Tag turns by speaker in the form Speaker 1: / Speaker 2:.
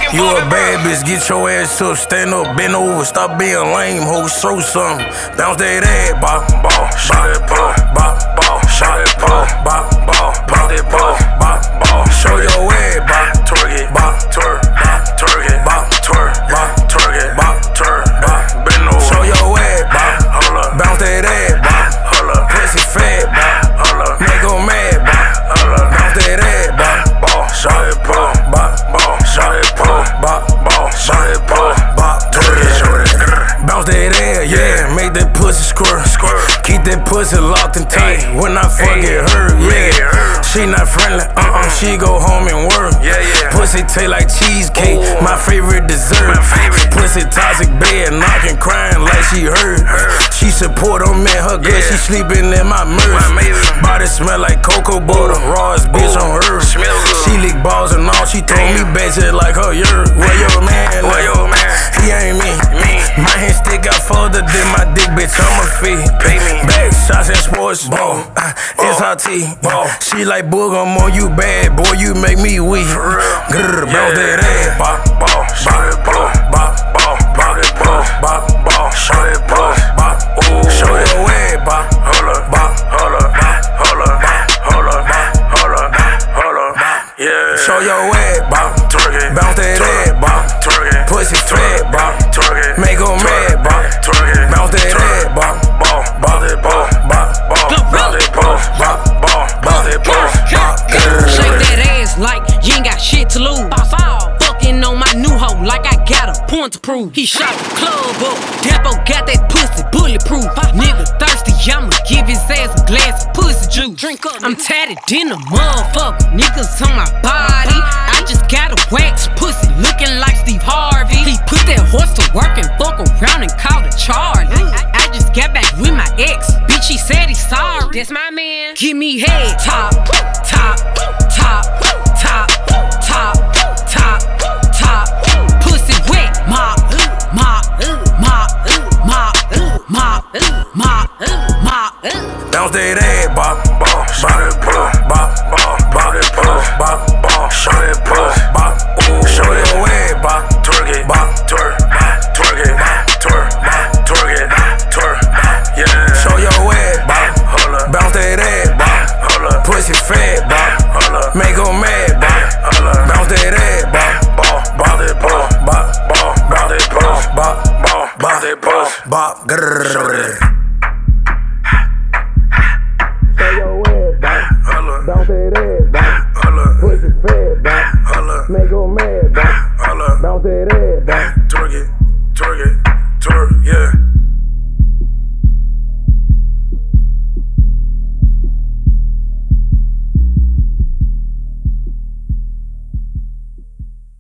Speaker 1: You a bad bitch, get your ass up, stand up, bend over, stop being lame, ho, show something. Bounce that ass, bop, bop, shot that ball, bop, bop, shot that ball, bop, bop, pop that ball, bop, bop. Show your ass, bop, twerk it, bop, twerk, bop, twerk it, bop, twerk, bop, twerk it, bop, twerk, bop, bend over. Show your ass, bop, hold up, bounce that ass, bop, hold up, pussy fat, bop, hold up, make 'em mad, bop, hold up, bounce that ass, bop, bop, shot that ball, bop, bop, shot that ball, bop, bop, shot that ball, bop, twerk it, bounce that ass, yeah, make that pussy squirt, keep that pussy locked and tight. When I fuck it hurt, yeah. She not friendly, she go home and work. Pussy taste like cheesecake, my favorite dessert. Pussy toxic bed, knocking, crying like she hurt. She support on me, her good, she sleeping in my merch. Body smell like cocoa butter, rawest bitch on earth. She lick balls and all, she told me bitch it like her yurt. Where your man? Where your man? He ain't me. My hand stick out further than my dick, bitch, I'm a fee. Back shots and sports ball, SRT. She like boog, I'm on you bad, boy, you make me weak. Grrr, bounce that ass, bop, bop, shot that ball, bop, bop, bop that ball, bop, bop, shot that ball, bop, ooh. Show your ass, bop, hold up, bop, hold up, bop, hold up, bop, hold up, bop, hold up, bop, hold up, bop, yeah. Show your ass, bop, twerk it, bounce that ass, bop, twerk it, pussy fat, bop, twerk it, make 'em mad, bop, twerk it, bounce that ass, bop, bop, bop that ball, bop, bop, bop that ball, bop, bop, bop that ball, bop,
Speaker 2: shake that ass like you ain't got shit to lose. Fucking on my new hoe like I got a point to prove. He shot the club up, Depo got that pussy bulletproof. Nigga thirsty, I'ma give his ass a glass of pussy juice. Drink up, I'm tatted in a motherfucker, niggas on my body. I just got a wax pussy looking like Steve Harvey. He put that horse to work and fuck around and called it Charlie. I just got back with my ex, bitch, he said he's sorry. That's my man. Give me head, top, top, top, top, top, top, top. Pussy wet, mop, mop, mop, mop, mop, mop, mop.
Speaker 1: Bounce that ass, bop, bop, shot that